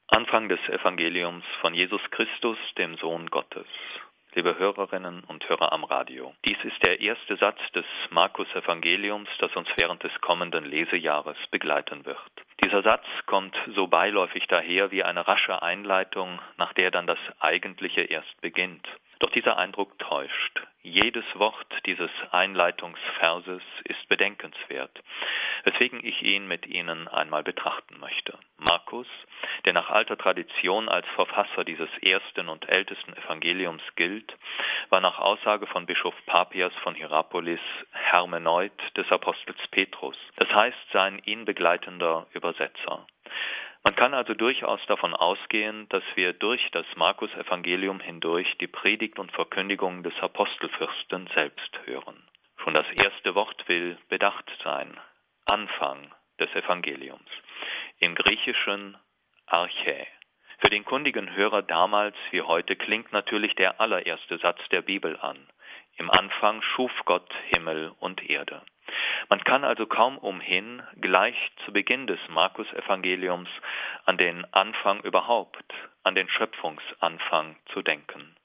Anfang des Evangeliums von Jesus Christus, dem Sohn Gottes. Liebe Hörerinnen und Hörer am Radio. Dies ist der erste Satz des Markus-Evangeliums, das uns während des kommenden Lesejahres begleiten wird. Dieser Satz kommt so beiläufig daher wie eine rasche Einleitung, nach der dann das Eigentliche erst beginnt. Doch dieser Eindruck täuscht. Jedes Wort dieses Einleitungsverses ist bedenkenswert, weswegen ich ihn mit Ihnen einmal betrachten möchte. Markus, der nach alter Tradition als Verfasser dieses ersten und ältesten Evangeliums gilt, war nach Aussage von Bischof Papias von Hierapolis Hermeneut des Apostels Petrus, das heißt sein ihn begleitender Übersetzer. Man kann also durchaus davon ausgehen, dass wir durch das Markus-Evangelium hindurch die Predigt und Verkündigung des Apostelfürsten selbst hören. Schon das erste Wort will bedacht sein. Anfang des Evangeliums. Im Griechischen Archä. Für den kundigen Hörer damals wie heute klingt natürlich der allererste Satz der Bibel an. Im Anfang schuf Gott Himmel und Erde. Man kann also kaum umhin, gleich zu Beginn des Markus-Evangeliums an den Anfang überhaupt, an den Schöpfungsanfang zu denken.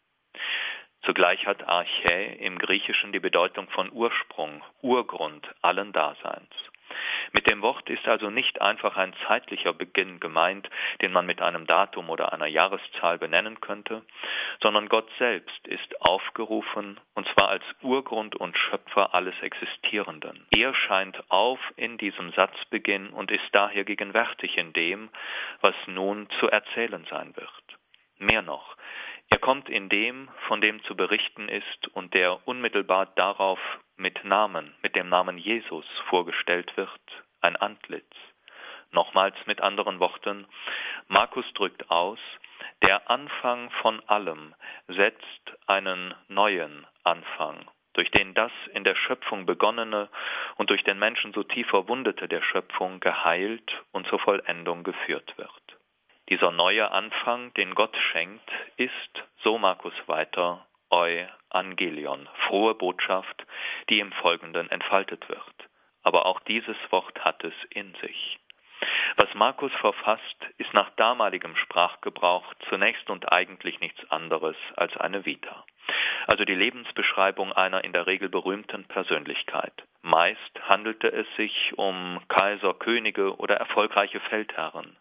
Zugleich hat Archä im Griechischen die Bedeutung von Ursprung, Urgrund allen Daseins. Mit dem Wort ist also nicht einfach ein zeitlicher Beginn gemeint, den man mit einem Datum oder einer Jahreszahl benennen könnte, sondern Gott selbst ist aufgerufen, und zwar als Urgrund und Schöpfer alles Existierenden. Er scheint auf in diesem Satzbeginn und ist daher gegenwärtig in dem, was nun zu erzählen sein wird. Mehr noch, er kommt in dem, von dem zu berichten ist und der unmittelbar darauf mit dem Namen Jesus vorgestellt wird, ein Antlitz. Nochmals mit anderen Worten, Markus drückt aus, der Anfang von allem setzt einen neuen Anfang, durch den das in der Schöpfung begonnene und durch den Menschen so tief verwundete der Schöpfung geheilt und zur Vollendung geführt wird. Dieser neue Anfang, den Gott schenkt, ist, so Markus weiter, Euangelion, frohe Botschaft, die im Folgenden entfaltet wird. Aber auch dieses Wort hat es in sich. Was Markus verfasst, ist nach damaligem Sprachgebrauch zunächst und eigentlich nichts anderes als eine Vita, also die Lebensbeschreibung einer in der Regel berühmten Persönlichkeit. Meist handelte es sich um Kaiser, Könige oder erfolgreiche Feldherren.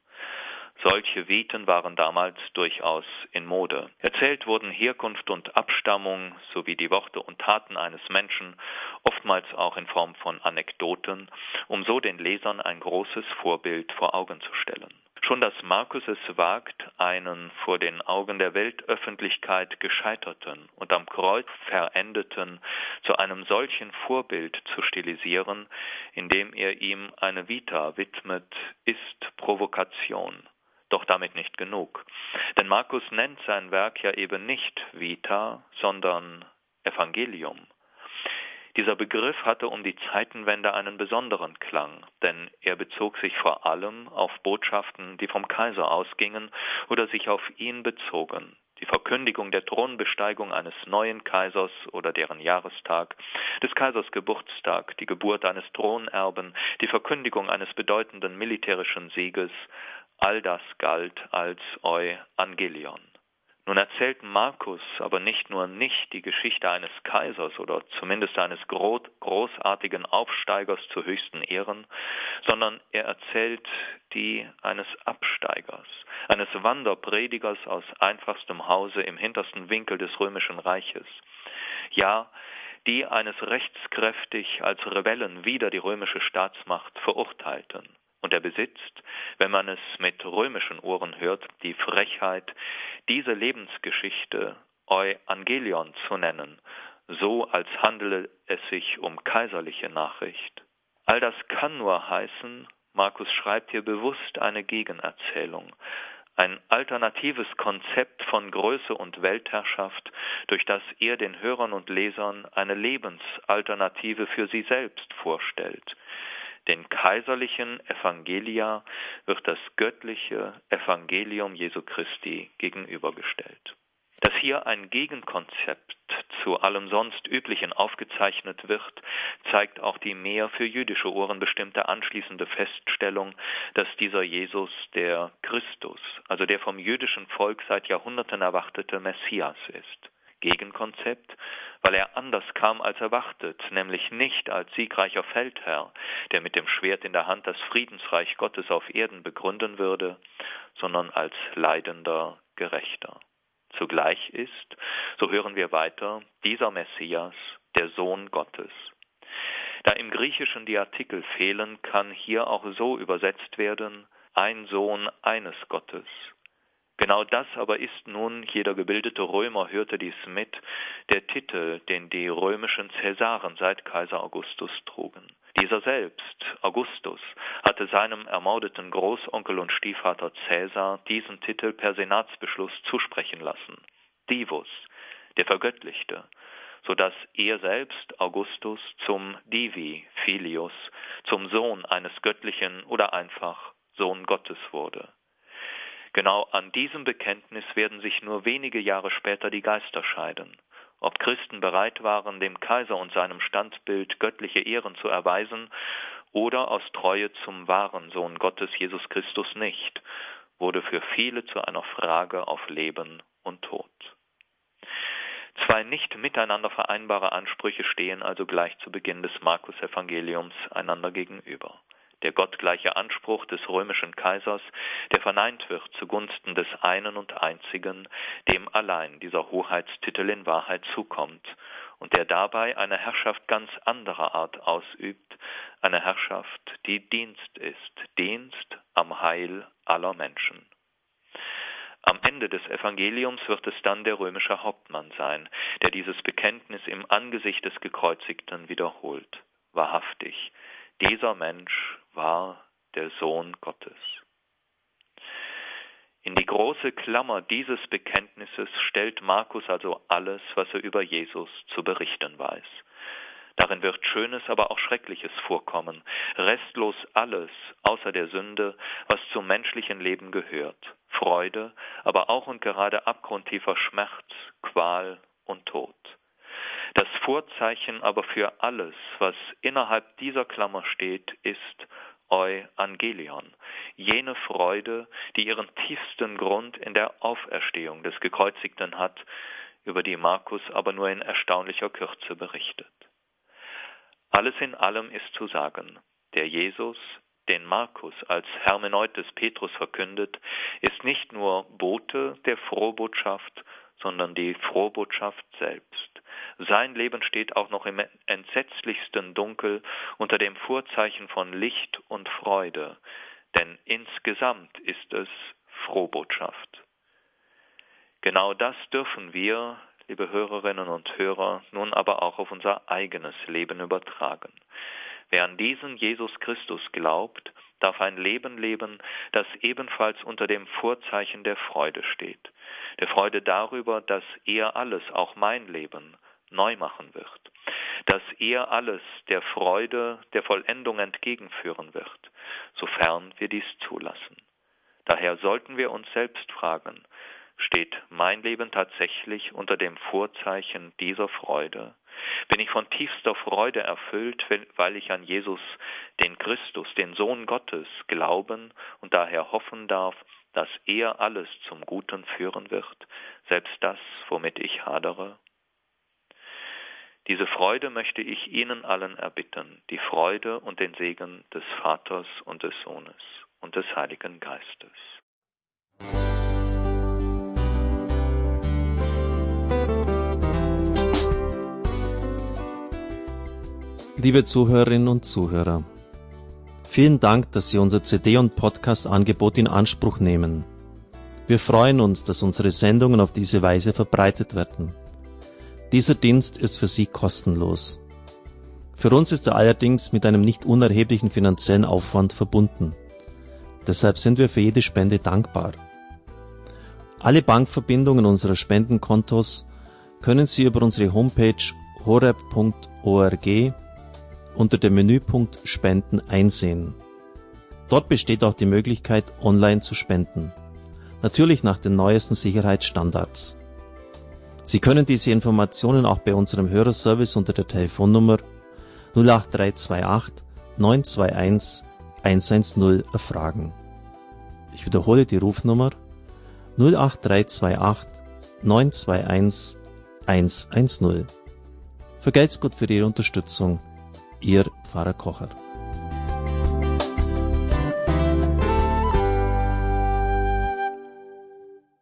Solche Viten waren damals durchaus in Mode. Erzählt wurden Herkunft und Abstammung sowie die Worte und Taten eines Menschen, oftmals auch in Form von Anekdoten, um so den Lesern ein großes Vorbild vor Augen zu stellen. Schon dass Markus es wagt, einen vor den Augen der Weltöffentlichkeit gescheiterten und am Kreuz verendeten zu einem solchen Vorbild zu stilisieren, indem er ihm eine Vita widmet, ist Provokation. Doch damit nicht genug. Denn Markus nennt sein Werk ja eben nicht Vita, sondern Evangelium. Dieser Begriff hatte um die Zeitenwende einen besonderen Klang, denn er bezog sich vor allem auf Botschaften, die vom Kaiser ausgingen oder sich auf ihn bezogen. Die Verkündigung der Thronbesteigung eines neuen Kaisers oder deren Jahrestag, des Kaisers Geburtstag, die Geburt eines Thronerben, die Verkündigung eines bedeutenden militärischen Sieges, all das galt als Euangelion. Nun erzählt Markus aber nicht nur nicht die Geschichte eines Kaisers oder zumindest eines großartigen Aufsteigers zu höchsten Ehren, sondern er erzählt die eines Absteigers, eines Wanderpredigers aus einfachstem Hause im hintersten Winkel des römischen Reiches. Ja, die eines rechtskräftig als Rebellen wider die römische Staatsmacht verurteilten. Und er besitzt, wenn man es mit römischen Ohren hört, die Frechheit, diese Lebensgeschichte Euangelion zu nennen, so als handele es sich um kaiserliche Nachricht. All das kann nur heißen, Markus schreibt hier bewusst eine Gegenerzählung, ein alternatives Konzept von Größe und Weltherrschaft, durch das er den Hörern und Lesern eine Lebensalternative für sie selbst vorstellt. Den kaiserlichen Evangelia wird das göttliche Evangelium Jesu Christi gegenübergestellt. Dass hier ein Gegenkonzept zu allem sonst Üblichen aufgezeichnet wird, zeigt auch die mehr für jüdische Ohren bestimmte anschließende Feststellung, dass dieser Jesus der Christus, also der vom jüdischen Volk seit Jahrhunderten erwartete Messias ist. Gegenkonzept, weil er anders kam als erwartet, nämlich nicht als siegreicher Feldherr, der mit dem Schwert in der Hand das Friedensreich Gottes auf Erden begründen würde, sondern als leidender Gerechter. Zugleich ist, so hören wir weiter, dieser Messias der Sohn Gottes. Da im Griechischen die Artikel fehlen, kann hier auch so übersetzt werden, ein Sohn eines Gottes. Genau das aber ist nun, jeder gebildete Römer hörte dies mit, der Titel, den die römischen Cäsaren seit Kaiser Augustus trugen. Dieser selbst, Augustus, hatte seinem ermordeten Großonkel und Stiefvater Cäsar diesen Titel per Senatsbeschluss zusprechen lassen. Divus, der Vergöttlichte, sodass er selbst, Augustus, zum Divi, Filius, zum Sohn eines Göttlichen oder einfach Sohn Gottes wurde. Genau an diesem Bekenntnis werden sich nur wenige Jahre später die Geister scheiden. Ob Christen bereit waren, dem Kaiser und seinem Standbild göttliche Ehren zu erweisen oder aus Treue zum wahren Sohn Gottes Jesus Christus nicht, wurde für viele zu einer Frage auf Leben und Tod. Zwei nicht miteinander vereinbare Ansprüche stehen also gleich zu Beginn des Markus-Evangeliums einander gegenüber. Der gottgleiche Anspruch des römischen Kaisers, der verneint wird zugunsten des einen und einzigen, dem allein dieser Hoheitstitel in Wahrheit zukommt und der dabei eine Herrschaft ganz anderer Art ausübt, eine Herrschaft, die Dienst ist, Dienst am Heil aller Menschen. Am Ende des Evangeliums wird es dann der römische Hauptmann sein, der dieses Bekenntnis im Angesicht des Gekreuzigten wiederholt. Wahrhaftig, dieser Mensch war der Sohn Gottes. In die große Klammer dieses Bekenntnisses stellt Markus also alles, was er über Jesus zu berichten weiß. Darin wird Schönes, aber auch Schreckliches vorkommen, restlos alles außer der Sünde, was zum menschlichen Leben gehört, Freude, aber auch und gerade abgrundtiefer Schmerz, Qual und Tod. Das Vorzeichen aber für alles, was innerhalb dieser Klammer steht, ist Euangelion, jene Freude, die ihren tiefsten Grund in der Auferstehung des Gekreuzigten hat, über die Markus aber nur in erstaunlicher Kürze berichtet. Alles in allem ist zu sagen, der Jesus, den Markus als Hermeneut des Petrus verkündet, ist nicht nur Bote der Frohbotschaft, sondern die Frohbotschaft selbst. Sein Leben steht auch noch im entsetzlichsten Dunkel unter dem Vorzeichen von Licht und Freude, denn insgesamt ist es Frohbotschaft. Genau das dürfen wir, liebe Hörerinnen und Hörer, nun aber auch auf unser eigenes Leben übertragen. Wer an diesen Jesus Christus glaubt, darf ein Leben leben, das ebenfalls unter dem Vorzeichen der Freude steht. Der Freude darüber, dass er alles, auch mein Leben, neu machen wird. Dass er alles der Freude, der Vollendung entgegenführen wird, sofern wir dies zulassen. Daher sollten wir uns selbst fragen, steht mein Leben tatsächlich unter dem Vorzeichen dieser Freude? Bin ich von tiefster Freude erfüllt, weil ich an Jesus, den Christus, den Sohn Gottes, glauben und daher hoffen darf, dass er alles zum Guten führen wird, selbst das, womit ich hadere? Diese Freude möchte ich Ihnen allen erbitten, die Freude und den Segen des Vaters und des Sohnes und des Heiligen Geistes. Liebe Zuhörerinnen und Zuhörer, vielen Dank, dass Sie unser CD- und Podcast-Angebot in Anspruch nehmen. Wir freuen uns, dass unsere Sendungen auf diese Weise verbreitet werden. Dieser Dienst ist für Sie kostenlos. Für uns ist er allerdings mit einem nicht unerheblichen finanziellen Aufwand verbunden. Deshalb sind wir für jede Spende dankbar. Alle Bankverbindungen unserer Spendenkontos können Sie über unsere Homepage horeb.org unter dem Menüpunkt Spenden einsehen. Dort besteht auch die Möglichkeit, online zu spenden. Natürlich nach den neuesten Sicherheitsstandards. Sie können diese Informationen auch bei unserem Hörerservice unter der Telefonnummer 08328 921 110 erfragen. Ich wiederhole die Rufnummer 08328 921 110. Vergelt's Gott für Ihre Unterstützung. Ihr Pfarrer Kocher.